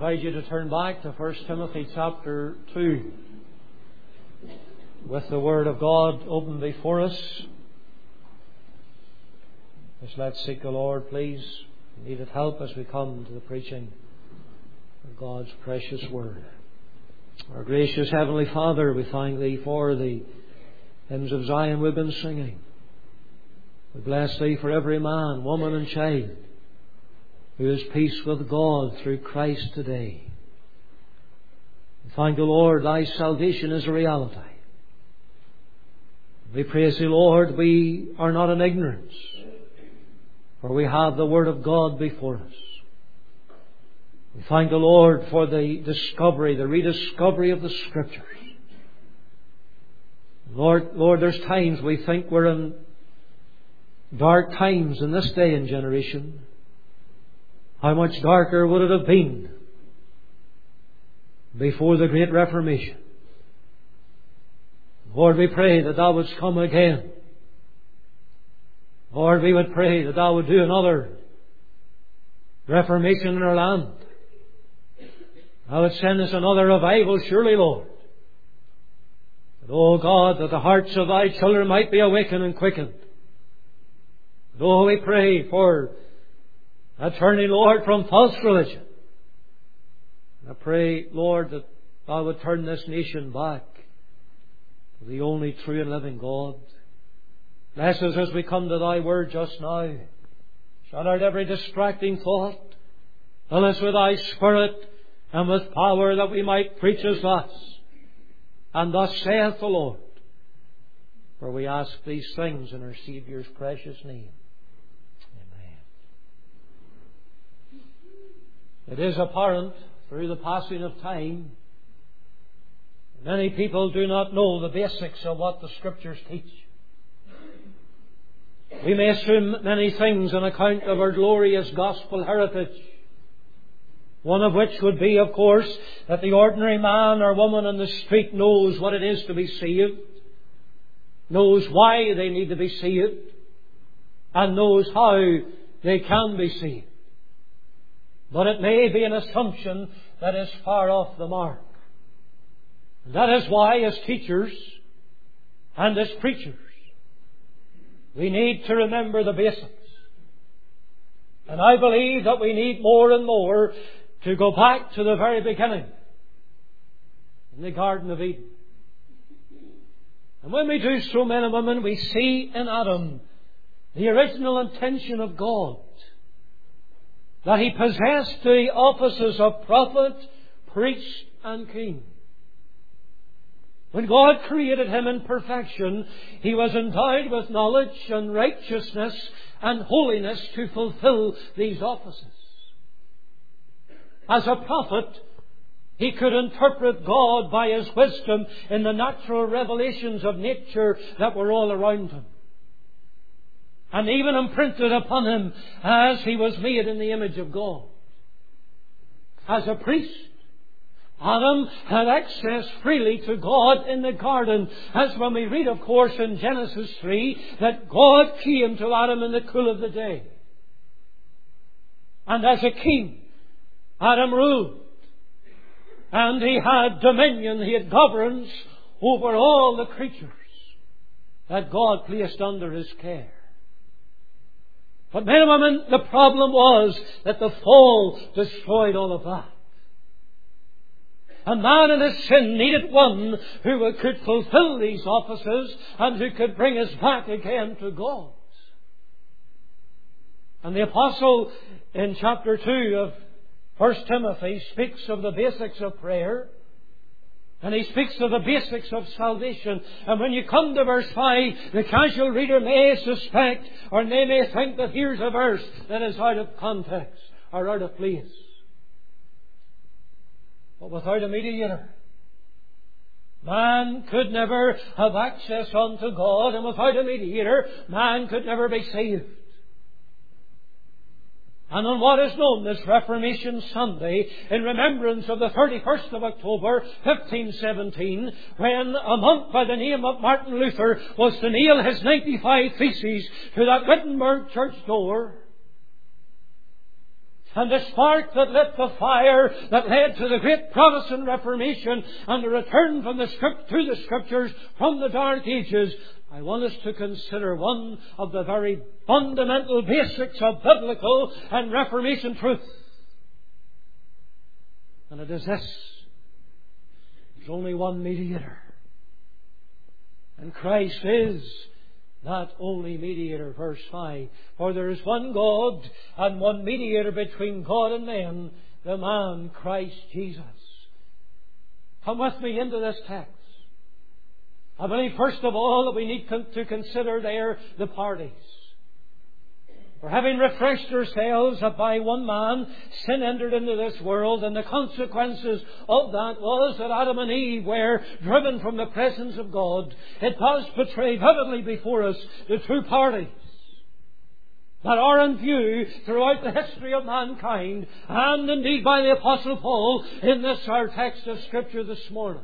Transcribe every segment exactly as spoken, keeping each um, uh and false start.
invite you to turn back to First Timothy chapter two. With the Word of God open before us, just let's seek the Lord, please. We need help as we come to the preaching of God's precious Word. Our gracious Heavenly Father, we thank Thee for the hymns of Zion we've been singing. We bless Thee for every man, woman and child who has peace with God through Christ today. We thank the Lord, Thy salvation is a reality. We praise Thee, Lord, we are not in ignorance, for we have the Word of God before us. We thank the Lord for the discovery, the rediscovery of the Scriptures. Lord, Lord, there's times we think we're in dark times in this day and generation. How much darker would it have been before the Great Reformation? Lord, we pray that Thou wouldst come again. Lord, we would pray that Thou would do another Reformation in our land. Thou would send us another revival, surely, Lord. That, oh God, that the hearts of Thy children might be awakened and quickened. And, oh, we pray for a turning, Lord, from false religion. And I pray, Lord, that Thou would turn this nation back to the only true and living God. Bless us as we come to Thy Word just now. Shut out every distracting thought. Fill us with Thy Spirit and with power, that we might preach as thus. And thus saith the Lord. For we ask these things in our Saviour's precious name. It is apparent through the passing of time, many people do not know the basics of what the Scriptures teach. We may assume many things on account of our glorious gospel heritage. One of which would be, of course, that the ordinary man or woman on the street knows what it is to be saved, knows why they need to be saved, and knows how they can be saved. But it may be an assumption that is far off the mark. And that is why, as teachers and as preachers, we need to remember the basics. And I believe that we need more and more to go back to the very beginning, in the Garden of Eden. And when we do so, men and women, we see in Adam the original intention of God, that he possessed the offices of prophet, priest and king. When God created him in perfection, he was endowed with knowledge and righteousness and holiness to fulfill these offices. As a prophet, he could interpret God by his wisdom in the natural revelations of nature that were all around him, and even imprinted upon him as he was made in the image of God. As a priest, Adam had access freely to God in the garden, as when we read, of course, in Genesis three, that God came to Adam in the cool of the day. And as a king, Adam ruled. And he had dominion, he had governance over all the creatures that God placed under his care. But men and women, the problem was that the fall destroyed all of that. And man in his sin needed one who could fulfill these offices and who could bring us back again to God. And the Apostle in chapter two of First Timothy speaks of the basics of prayer. And he speaks of the basics of salvation. And when you come to verse five, the casual reader may suspect, or they may think that here's a verse that is out of context or out of place. But without a mediator, man could never have access unto God, and without a mediator, man could never be saved. And on what is known as Reformation Sunday, in remembrance of the thirty-first of October, fifteen seventeen, when a monk by the name of Martin Luther was to nail his ninety-five Theses to that Wittenberg church door, And the spark that lit the fire that led to the great Protestant Reformation and the return from the script to the Scriptures from the Dark Ages, I want us to consider one of the very fundamental basics of biblical and Reformation truth. And it is this: there's only one mediator. And Christ is that only mediator. Verse five. For there is one God and one mediator between God and men, the man Christ Jesus. Come with me into this text. I believe first of all that we need to consider there the parties. For having refreshed ourselves that by one man sin entered into this world, and the consequences of that was that Adam and Eve were driven from the presence of God, it does portray vividly before us the two parties that are in view throughout the history of mankind, and indeed by the Apostle Paul in this our text of Scripture this morning.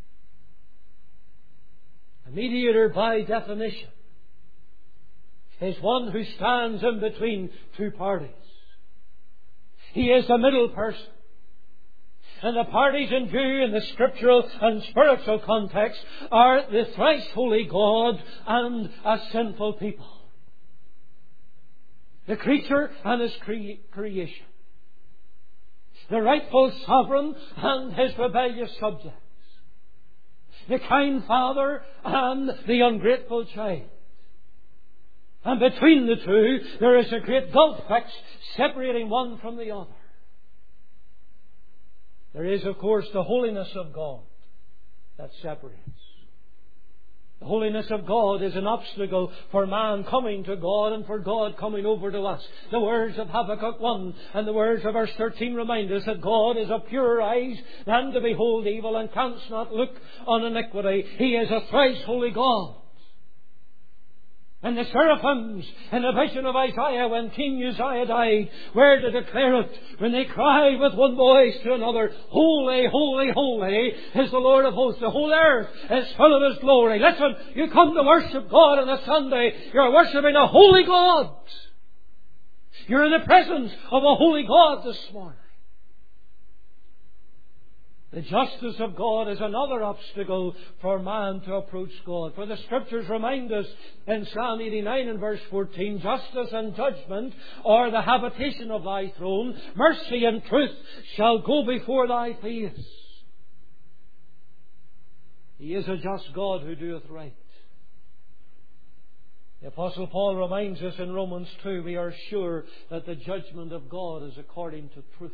A mediator, by definition, is one who stands in between two parties. He is the middle person. And the parties in view in the scriptural and spiritual context are the thrice holy God and a sinful people. The creature and his cre- creation. The rightful sovereign and his rebellious subjects. The kind father and the ungrateful child. And between the two, there is a great gulf fixed, separating one from the other. There is, of course, the holiness of God that separates. The holiness of God is an obstacle for man coming to God and for God coming over to us. The words of Habakkuk one and the words of verse thirteen remind us that God is of purer eyes than to behold evil and canst not look on iniquity. He is a thrice holy God. And the seraphims in the vision of Isaiah when King Uzziah died were to declare it when they cried with one voice to another, Holy, holy, holy is the Lord of hosts. The whole earth is full of His glory. Listen, you come to worship God on a Sunday. You're worshipping a holy God. You're in the presence of a holy God this morning. The justice of God is another obstacle for man to approach God. For the Scriptures remind us in Psalm eighty-nine and verse fourteen, Justice and judgment are the habitation of Thy throne. Mercy and truth shall go before Thy face. He is a just God who doeth right. The Apostle Paul reminds us in Romans two, we are sure that the judgment of God is according to truth.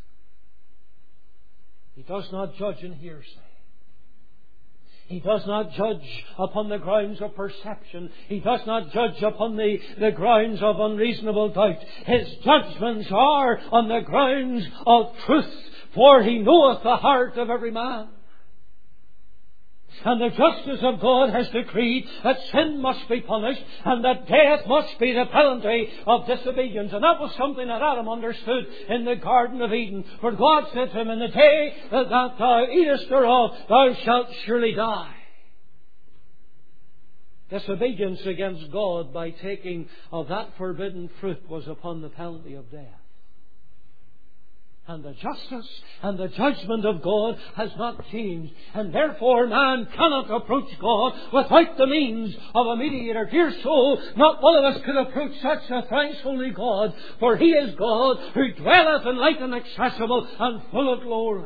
He does not judge in hearsay. He does not judge upon the grounds of perception. He does not judge upon the, the grounds of unreasonable doubt. His judgments are on the grounds of truth, for He knoweth the heart of every man. And the justice of God has decreed that sin must be punished and that death must be the penalty of disobedience. And that was something that Adam understood in the Garden of Eden. For God said to him, in the day that thou eatest thereof, thou shalt surely die. Disobedience against God by taking of that forbidden fruit was upon the penalty of death. And the justice and the judgment of God has not changed. And therefore man cannot approach God without the means of a mediator. Dear soul, not one of us could approach such a thrice holy God, for He is God who dwelleth in light inaccessible and full of glory.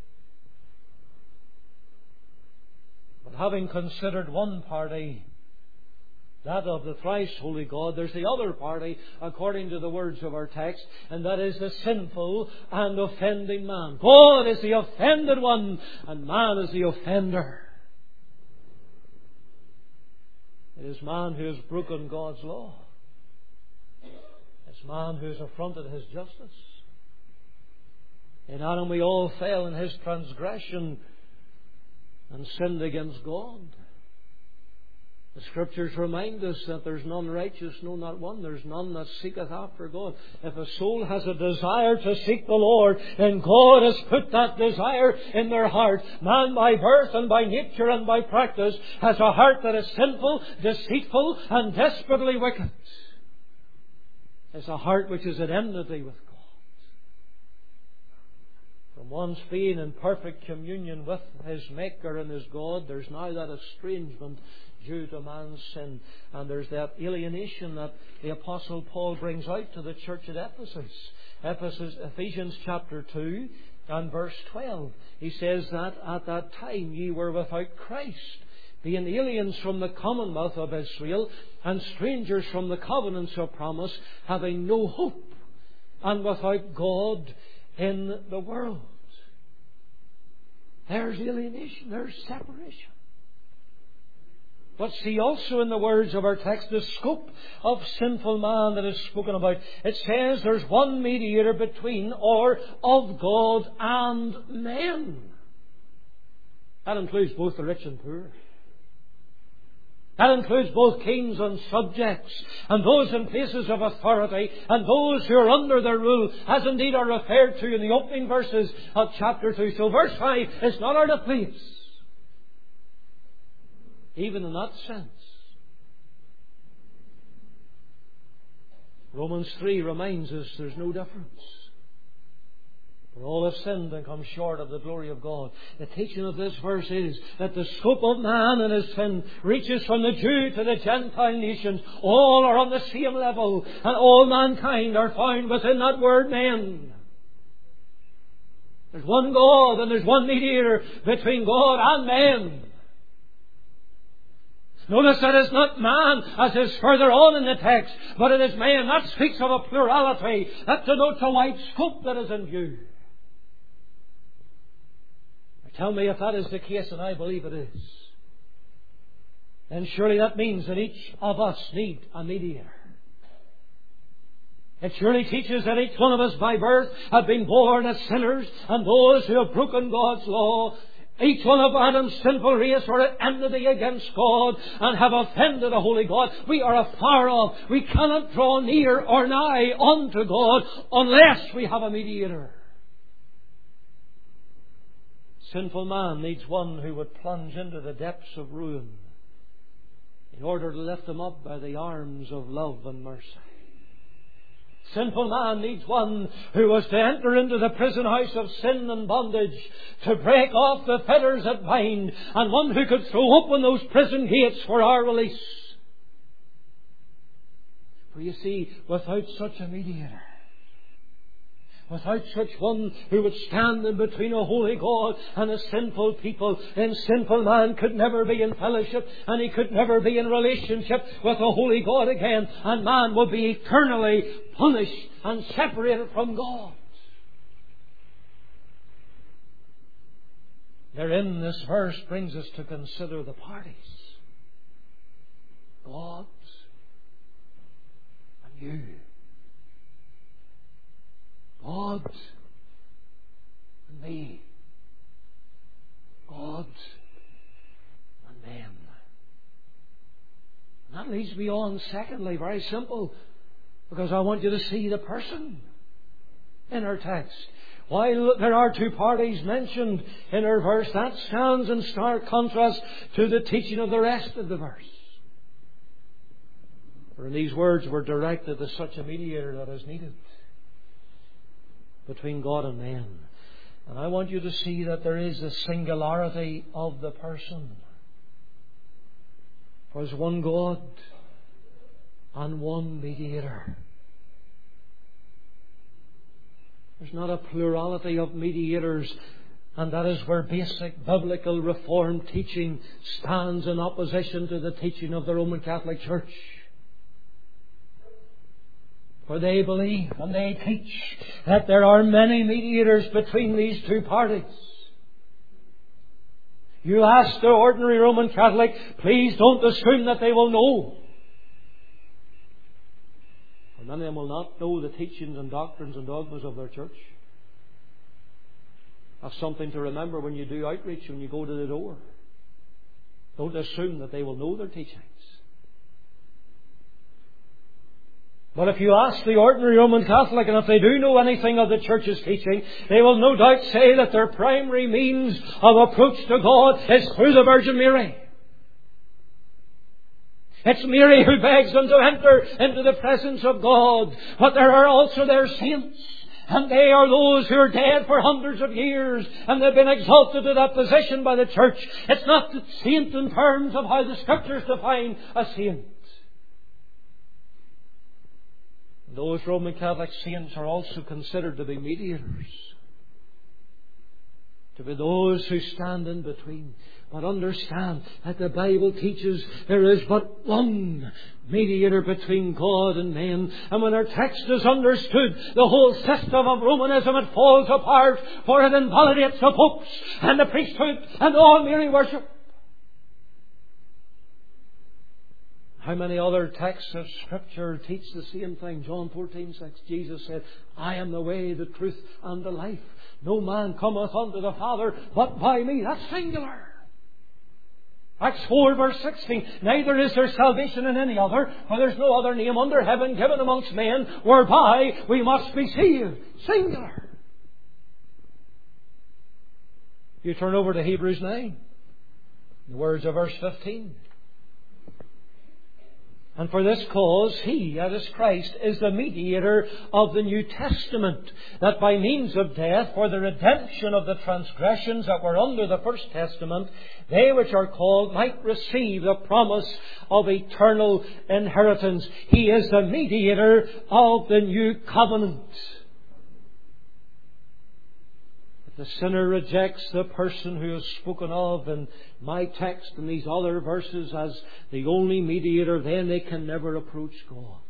But having considered one party, that of the thrice holy God, there's the other party according to the words of our text, and that is the sinful and offending man. God is the offended one and man is the offender. It is man who has broken God's law. It's man who has affronted His justice. In Adam we all fell in his transgression and sinned against God. The Scriptures remind us that there's none righteous, no, not one. There's none that seeketh after God. If a soul has a desire to seek the Lord, then God has put that desire in their heart. Man by birth and by nature and by practice has a heart that is sinful, deceitful and desperately wicked. It's a heart which is at enmity with God. And once being in perfect communion with his Maker and his God, there's now that estrangement due to man's sin. And there's that alienation that the Apostle Paul brings out to the church at Ephesus. Ephesus, Ephesians chapter two and verse twelve. He says that at that time ye were without Christ, being aliens from the commonwealth of Israel, and strangers from the covenants of promise, having no hope, and without God in the world. There's alienation, there's separation. But see also in the words of our text the scope of sinful man that is spoken about. It says there's one mediator between or of God and men. That includes both the rich and poor. That includes both kings and subjects, and those in places of authority, and those who are under their rule, as indeed are referred to in the opening verses of chapter two. So verse five is not out of place, even in that sense. Romans three reminds us there's no difference. For all have sinned and come short of the glory of God. The teaching of this verse is that the scope of man and his sin reaches from the Jew to the Gentile nations. All are on the same level, and all mankind are found within that word men. There's one God and there's one mediator between God and men. Notice that it's not man as is further on in the text, but it is man. That speaks of a plurality. That denotes a wide scope that is in view. Tell me if that is the case, and I believe it is. Then surely that means that each of us need a mediator. It surely teaches that each one of us by birth have been born as sinners, and those who have broken God's law, each one of Adam's sinful race are at enmity against God and have offended a holy God. We are afar off. We cannot draw near or nigh unto God unless we have a mediator. Sinful man needs one who would plunge into the depths of ruin in order to lift him up by the arms of love and mercy. Sinful man needs one who was to enter into the prison house of sin and bondage, to break off the fetters that bind, and one who could throw open those prison gates for our release. For you see, without such a mediator, without such one who would stand in between a holy God and a sinful people, then sinful man could never be in fellowship, and he could never be in relationship with a holy God again, and man will be eternally punished and separated from God. Therein this verse brings us to consider the parties. God and you. God and me. God and men. And that leads me on, secondly, very simple, because I want you to see the person in our text. While there are two parties mentioned in our verse, that stands in stark contrast to the teaching of the rest of the verse. For these words were directed to such a mediator that is needed between God and man. And I want you to see that there is a singularity of the person. For there's one God and one mediator. There's not a plurality of mediators, and that is where basic biblical Reformed teaching stands in opposition to the teaching of the Roman Catholic Church. For they believe and they teach that there are many mediators between these two parties. You ask the ordinary Roman Catholic, please don't assume that they will know. For many of them will not know the teachings and doctrines and dogmas of their church. That's something to remember when you do outreach, when you go to the door. Don't assume that they will know their teachings. But if you ask the ordinary Roman Catholic, and if they do know anything of the Church's teaching, they will no doubt say that their primary means of approach to God is through the Virgin Mary. It's Mary who begs them to enter into the presence of God. But there are also their saints And they are those who are dead for hundreds of years, and they've been exalted to that position by the church. It's not the saint in terms of how the Scriptures define a saint. Those Roman Catholic saints are also considered to be mediators, to be those who stand in between. But understand that the Bible teaches there is but one mediator between God and men. And when our text is understood, the whole system of Romanism, it falls apart, for it invalidates the popes and the priesthood and all Mary worship. How many other texts of Scripture teach the same thing? John fourteen six, Jesus said, I am the way, the truth, and the life. No man cometh unto the Father but by me. That's singular. Acts four verse sixteen, neither is there salvation in any other, for there is no other name under heaven given amongst men whereby we must be saved. Singular. You turn over to Hebrews nine, the words of verse fifteen. And for this cause, He, that is Christ, is the mediator of the New Testament, that by means of death, for the redemption of the transgressions that were under the First Testament, they which are called might receive the promise of eternal inheritance. He is the mediator of the New Covenant. The sinner rejects the person who is spoken of in my text and these other verses as the only mediator, then they can never approach God.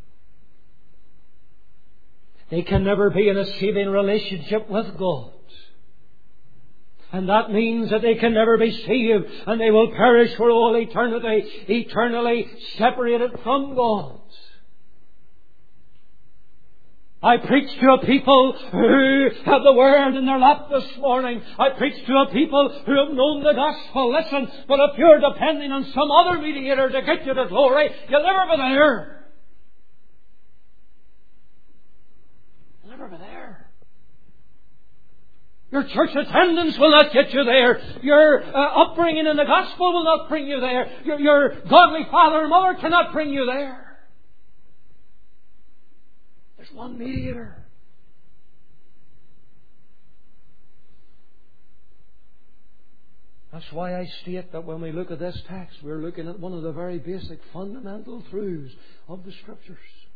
They can never be in a saving relationship with God. And that means that they can never be saved, and they will perish for all eternity, eternally separated from God. I preach to a people who have the Word in their lap this morning. I preach to a people who have known the gospel. Listen, but if you're depending on some other mediator to get you to glory, you'll never be there. You'll never be there. Your church attendance will not get you there. Your uh, upbringing in the gospel will not bring you there. Your, your godly father and mother cannot bring you there. There's one mediator. That's why I state that when we look at this text, we're looking at one of the very basic fundamental truths of the Scriptures.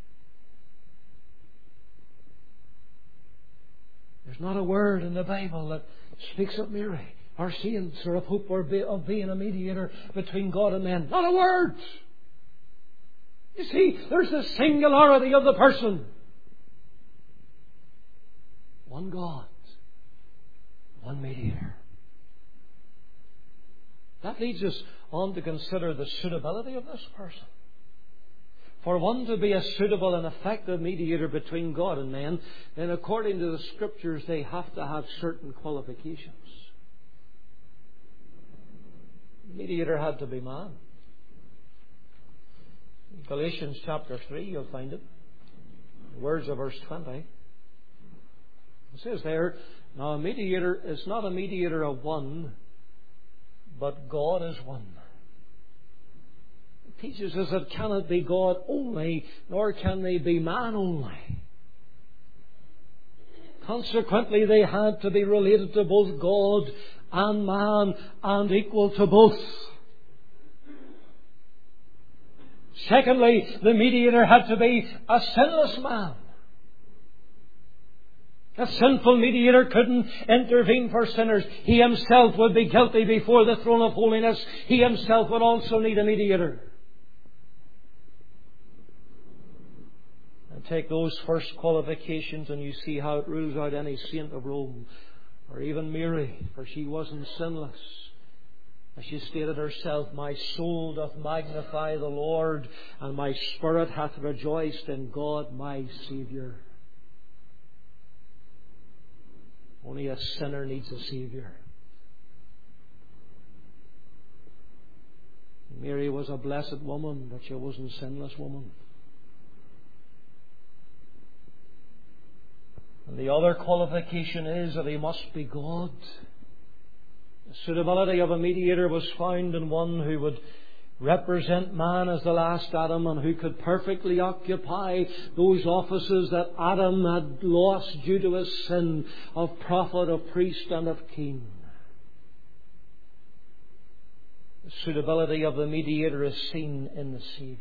There's not a word in the Bible that speaks of Mary, or saints, or of hope, or of being a mediator between God and men. Not a word! You see, there's the singularity of the person. One God, one mediator. That leads us on to consider the suitability of this person. For one to be a suitable and effective mediator between God and men, then according to the Scriptures, they have to have certain qualifications. The mediator had to be man. In Galatians chapter three, you'll find it. The words of verse twenty. It says there, now a mediator is not a mediator of one, but God is one. It teaches us that cannot be God only, nor can they be man only. Consequently, they had to be related to both God and man, and equal to both. Secondly, the mediator had to be a sinless man. A sinful mediator couldn't intervene for sinners. He himself would be guilty before the throne of holiness. He himself would also need a mediator. And take those first qualifications and you see how it rules out any saint of Rome, or even Mary, for she wasn't sinless. As she stated herself, my soul doth magnify the Lord, and my spirit hath rejoiced in God my Saviour. Only a sinner needs a Saviour. Mary was a blessed woman, but she wasn't a sinless woman. And the other qualification is that he must be God. The suitability of a mediator was found in one who would represent man as the last Adam, and who could perfectly occupy those offices that Adam had lost due to his sin of prophet, of priest, and of king. The suitability of the mediator is seen in the Saviour.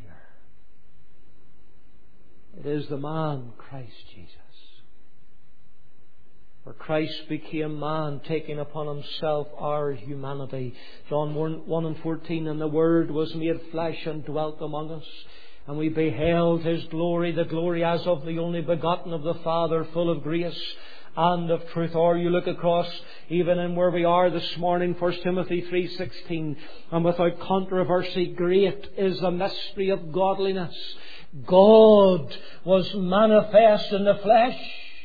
It is the man, Christ Jesus. For Christ became man, taking upon himself our humanity. John one and fourteen, and the Word was made flesh and dwelt among us. And we beheld His glory, the glory as of the only begotten of the Father, full of grace and of truth. Or you look across, even in where we are this morning, First Timothy three sixteen, and without controversy, great is the mystery of godliness. God was manifest in the flesh.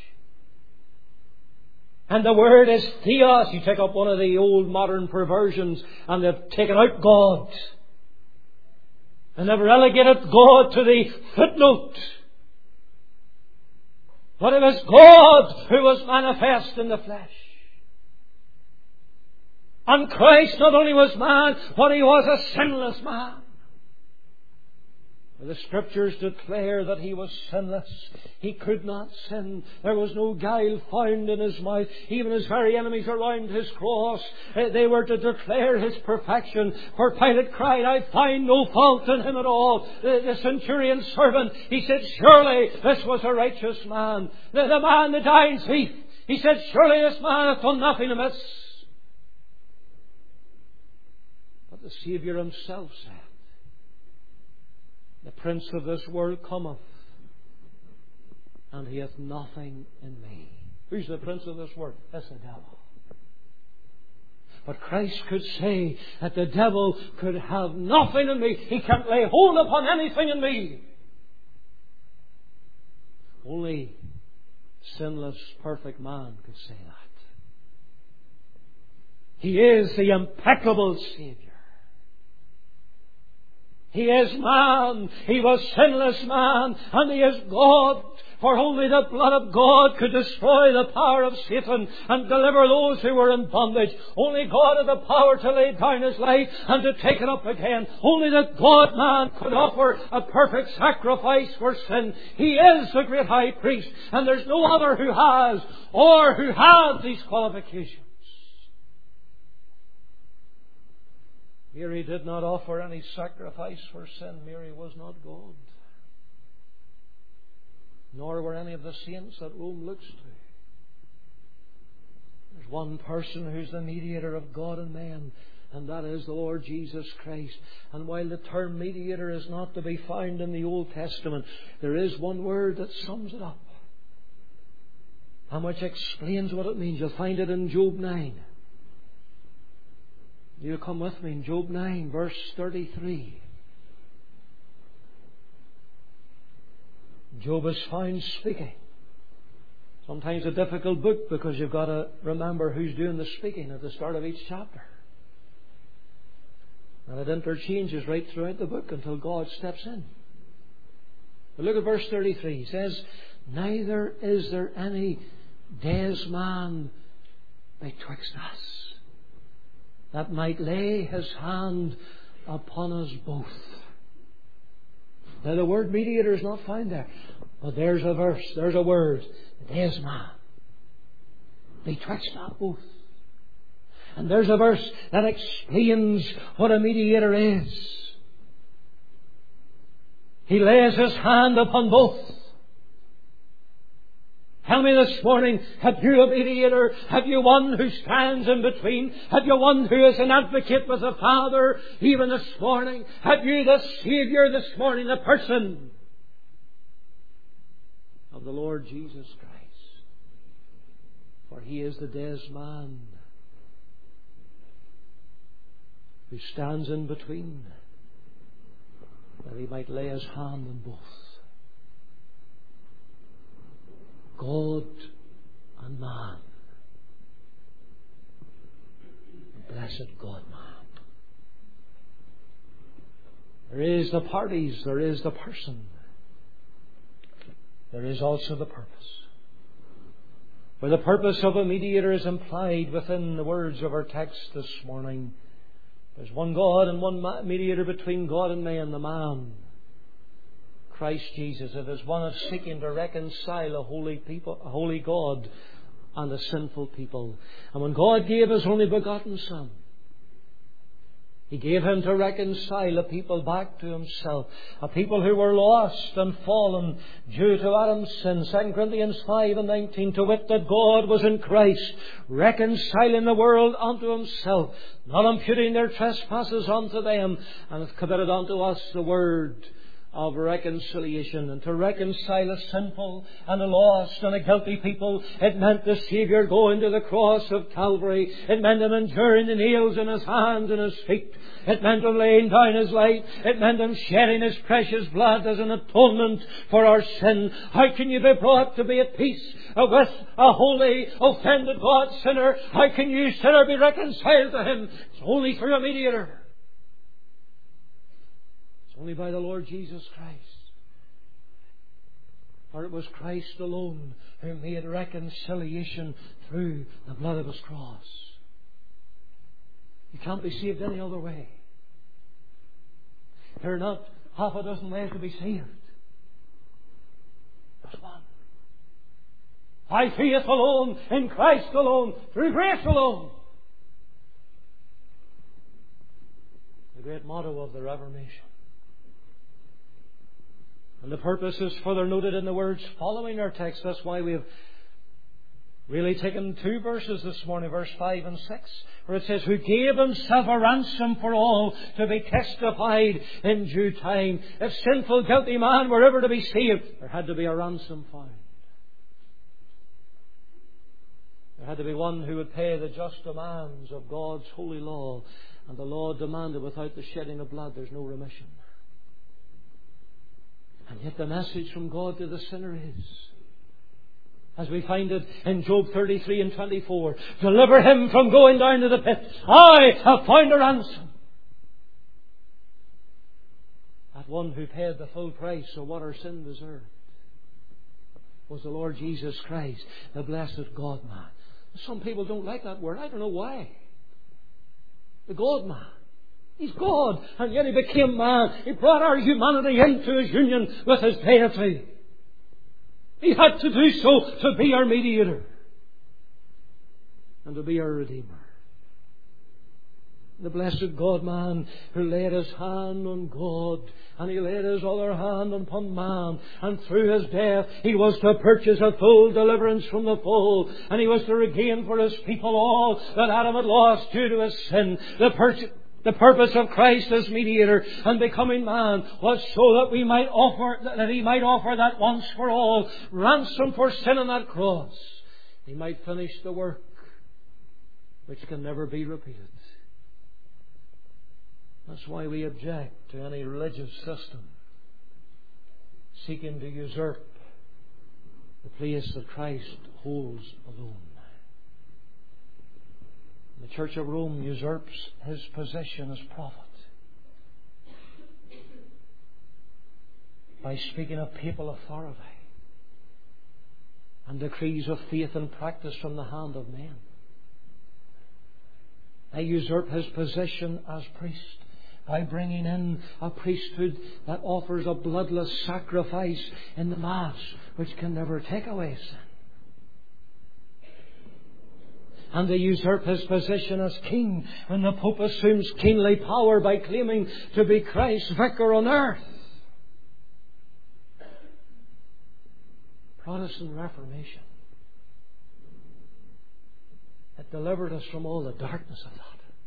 And the word is theos. You take up one of the old modern perversions and they've taken out God. And they've relegated God to the footnote. But it was God who was manifest in the flesh. And Christ not only was man, but He was a sinless man. The Scriptures declare that He was sinless. He could not sin. There was no guile found in His mouth. Even His very enemies around His cross, they were to declare His perfection. For Pilate cried, I find no fault in Him at all. The, the centurion's servant, he said, surely this was a righteous man. The, the man, the dying thief, he said, surely this man hath done nothing amiss. But the Saviour Himself said, the prince of this world cometh, and he hath nothing in me. Who's the prince of this world? That's the devil. But Christ could say that the devil could have nothing in me. He can't lay hold upon anything in me. Only sinless, perfect man could say that. He is the impeccable Saviour. He is man. He was sinless man. And He is God. For only the blood of God could destroy the power of Satan and deliver those who were in bondage. Only God had the power to lay down His life and to take it up again. Only the God-man could offer a perfect sacrifice for sin. He is the great high priest. And there's no other who has or who had these qualifications. Mary did not offer any sacrifice for sin. Mary was not God. Nor were any of the saints that Rome looks to. There's one person who's the mediator of God and man, and that is the Lord Jesus Christ. And while the term mediator is not to be found in the Old Testament, there is one word that sums it up, and which explains what it means. You'll find it in Job nine. You come with me in Job nine, verse thirty-three. Job is found speaking. Sometimes a difficult book because you've got to remember who's doing the speaking at the start of each chapter. And it interchanges right throughout the book until God steps in. But look at verse thirty-three. He says, neither is there any daysman betwixt us that might lay his hand upon us both. Now the word mediator is not found there. But there's a verse, there's a word. Daysman. Betwixt us both. And there's a verse that explains what a mediator is. He lays his hand upon both. Tell me this morning, have you a mediator? Have you one who stands in between? Have you one who is an advocate with the Father even this morning? Have you the Saviour this morning, the person of the Lord Jesus Christ? For He is the daysman who stands in between, that He might lay His hand on both. God and man. Blessed God-man. There is the parties, there is the person. There is also the purpose. Where the purpose of a mediator is implied within the words of our text this morning, There's one God and one mediator between God and man, the man, Christ Jesus. It is one that's seeking to reconcile a holy people, a holy God and a sinful people. And when God gave His only begotten Son, He gave Him to reconcile a people back to Himself. A people who were lost and fallen due to Adam's sin. Second Corinthians five and nineteen. To wit, that God was in Christ, reconciling the world unto Himself, not imputing their trespasses unto them, and hath committed unto us the word of reconciliation. And to reconcile a sinful and a lost and a guilty people, it meant the Saviour going to the cross of Calvary. It meant Him enduring the nails in His hands and His feet. It meant Him laying down His life. It meant Him shedding His precious blood as an atonement for our sin. How can you be brought to be at peace with a holy, offended God sinner? How can you, sinner, be reconciled to Him? It's only through a mediator. Only by the Lord Jesus Christ. For it was Christ alone who made reconciliation through the blood of His cross. You can't be saved any other way. There are not half a dozen ways to be saved. There's one. By faith alone, in Christ alone, through grace alone. The great motto of the Reformation. And the purpose is further noted in the words following our text. That's why we've really taken two verses this morning, verse five and six, where it says, who gave Himself a ransom for all to be testified in due time. If sinful, guilty man were ever to be saved, there had to be a ransom found. There had to be one who would pay the just demands of God's holy law. And the law demanded without the shedding of blood, there's no remission. And yet the message from God to the sinner is, as we find it in Job thirty-three and twenty-four, deliver him from going down to the pit. I have found a ransom. That one who paid the full price of what our sin deserved was the Lord Jesus Christ, the blessed God-man. Some people don't like that word. I don't know why. The God-man. He's God, and yet He became man. He brought our humanity into His union with His deity. He had to do so to be our mediator and to be our Redeemer. The blessed God-man who laid His hand on God and He laid His other hand upon man, and through His death He was to purchase a full deliverance from the fall, and He was to regain for His people all that Adam had lost due to his sin. The purchase The purpose of Christ as mediator and becoming man was so that we might offer, that He might offer that once for all ransom for sin on that cross. He might finish the work which can never be repeated. That's why we object to any religious system seeking to usurp the place that Christ holds alone. The Church of Rome usurps His position as prophet by speaking of papal authority and decrees of faith and practice from the hand of men. They usurp His position as priest by bringing in a priesthood that offers a bloodless sacrifice in the Mass, which can never take away sin. And they usurp His position as king when the Pope assumes kingly power by claiming to be Christ's vicar on earth. Protestant Reformation, it delivered us from all the darkness of that.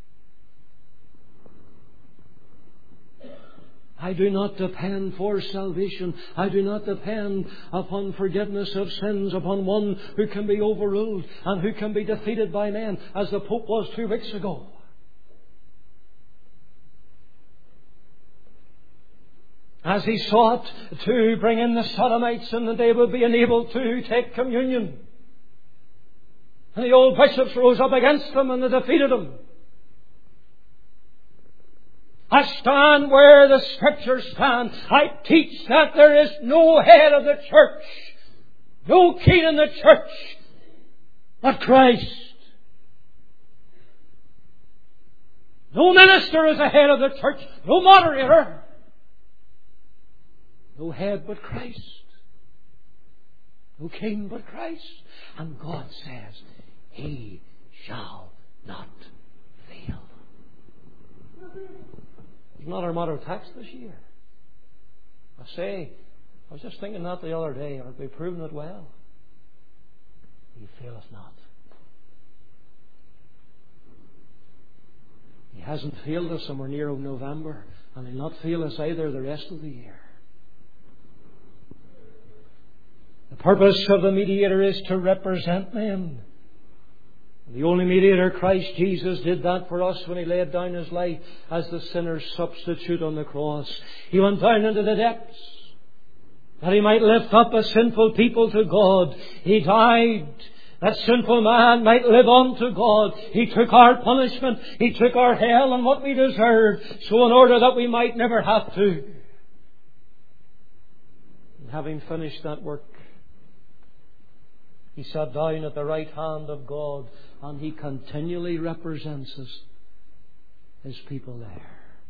I do not depend for salvation. I do not depend upon forgiveness of sins, upon one who can be overruled and who can be defeated by men, as the Pope was two weeks ago. As he sought to bring in the Sodomites and that they would be enabled to take communion. And the old bishops rose up against them and they defeated them. I stand where the Scriptures stand. I teach that there is no head of the church, no king in the church, but Christ. No No minister is the head of the church. No moderator. No head but Christ. No king but Christ. And God says, He shall not fail. It's not our motto text this year. I say, I was just thinking that the other day. Aren't we proving it well? He faileth not. He hasn't failed us and we're near November. And He'll not fail us either the rest of the year. The purpose of the mediator is to represent men. The only mediator, Christ Jesus, did that for us when He laid down His life as the sinner's substitute on the cross. He went down into the depths that He might lift up a sinful people to God. He died that sinful man might live on to God. He took our punishment. He took our hell and what we deserved, so in order that we might never have to. And having finished that work, He sat down at the right hand of God, and He continually represents us, His people there.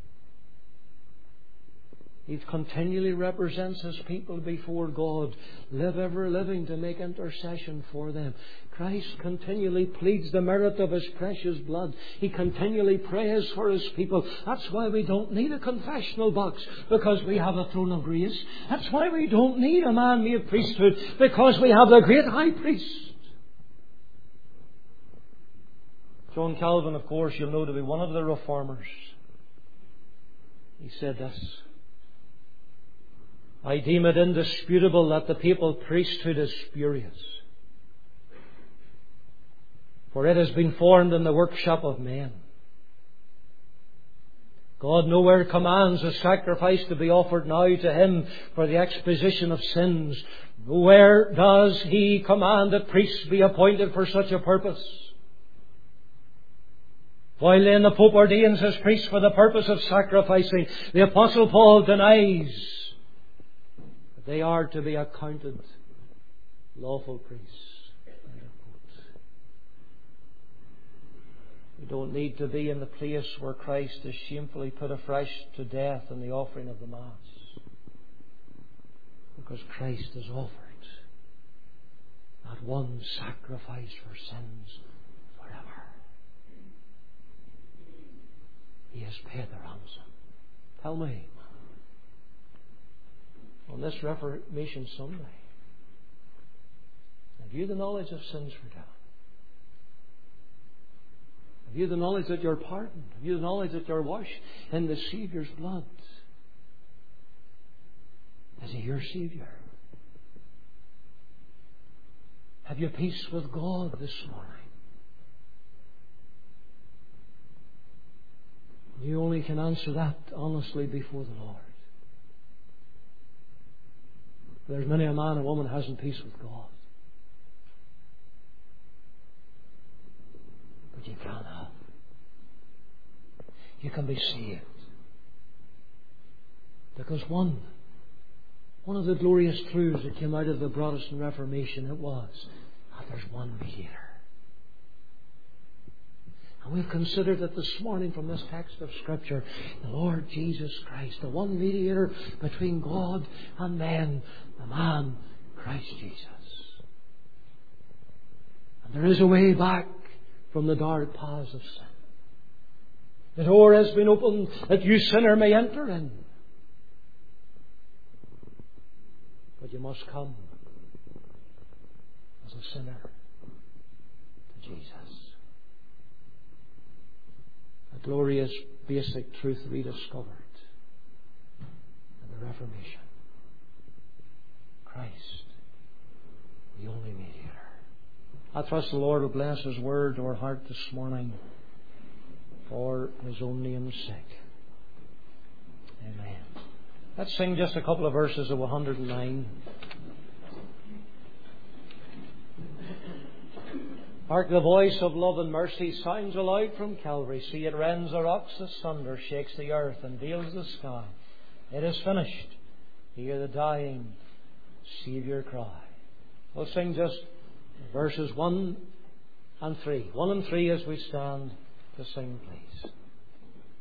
He continually represents His people before God, live ever living to make intercession for them. Christ continually pleads the merit of His precious blood. He continually prays for His people. That's why we don't need a confessional box, because we have a throne of grace. That's why we don't need a man-made priesthood, because we have the great high priest. John Calvin, of course, you'll know to be one of the reformers. He said this: I deem it indisputable that the papal priesthood is spurious, for it has been formed in the workshop of men. God nowhere commands a sacrifice to be offered now to Him for the exposition of sins. Nowhere does He command that priests be appointed for such a purpose. While then the Pope ordains His priests for the purpose of sacrificing, the Apostle Paul denies that they are to be accounted lawful priests. We don't need to be in the place where Christ is shamefully put afresh to death in the offering of the Mass, because Christ has offered that one sacrifice for sins forever. He has paid the ransom. Tell me, on this Reformation Sunday, have you the knowledge of sins forgiven? Have you the knowledge that you're pardoned? Have you the knowledge that you're washed in the Saviour's blood? Is He your Saviour? Have you peace with God this morning? You only can answer that honestly before the Lord. There's many a man and woman who hasn't peace with God. But you can have. You can be saved. Because one, one of the glorious truths that came out of the Protestant Reformation, it was that there's one mediator. And we've considered it this morning from this text of Scripture, the Lord Jesus Christ, the one mediator between God and men, the man, Christ Jesus. And there is a way back from the dark paths of sin. The door has been opened that you sinner may enter in. But you must come as a sinner to Jesus. A glorious basic truth rediscovered in the Reformation. Christ, the only mediator. I trust the Lord will bless His word to our heart this morning for His own name's sake. Amen. Let's sing just a couple of verses of one hundred nine. Hark, the voice of love and mercy sounds aloud from Calvary. See, it rends the rocks asunder, shakes the earth and veils the sky. It is finished. Hear the dying Saviour cry. We'll sing just verses one and three. One and three as we stand to sing, please.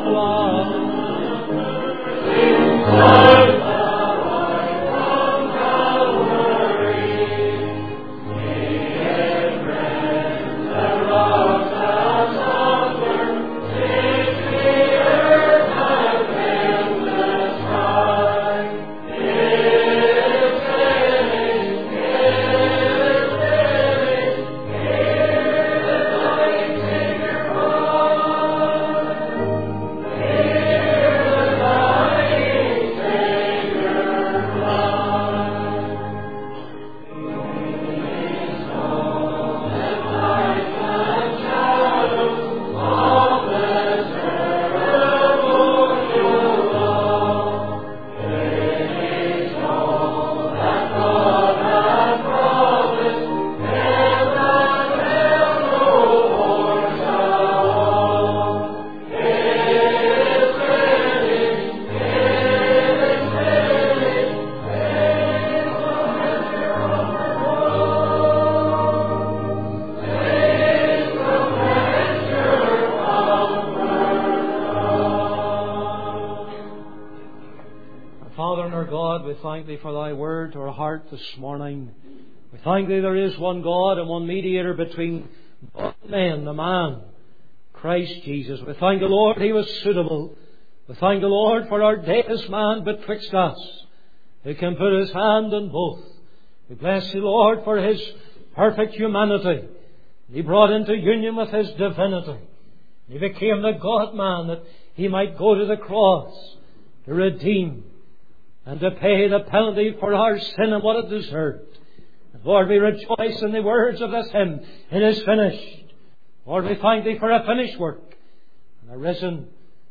Thank Thee for Thy word to our heart this morning. We thank Thee there is one God and one mediator between God and men, the man, Christ Jesus. We thank the Lord He was suitable. We thank the Lord for our deadest man betwixt us, who can put His hand in both. We bless Thee, Lord, for His perfect humanity. He brought into union with His divinity. He became the God-man that He might go to the cross to redeem and to pay the penalty for our sin and what it deserved. And Lord, we rejoice in the words of this hymn, "It is finished." Lord, we thank Thee for a finished work, and a risen,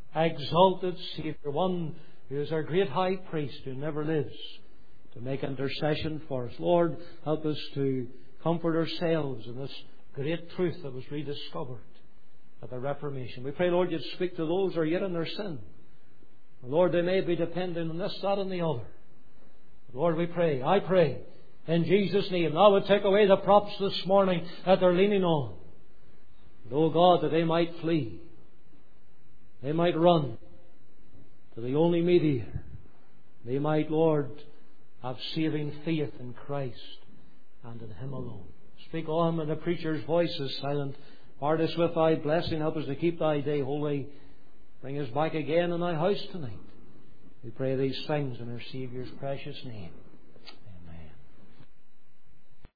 exalted Saviour, one who is our great high priest who never lives, to make intercession for us. Lord, help us to comfort ourselves in this great truth that was rediscovered at the Reformation. We pray, Lord, You'd speak to those who are yet in their sin. Lord, they may be dependent on this, that and the other. Lord, we pray, I pray, in Jesus' name, Thou would take away the props this morning that they're leaning on. And, oh God, that they might flee. They might run to the only mediator. They might, Lord, have saving faith in Christ and in Him alone. Speak on when the preacher's voice is silent. Guard us with Thy blessing. Help us to keep Thy day holy. Bring us back again in Thy house tonight. We pray these things in our Saviour's precious name.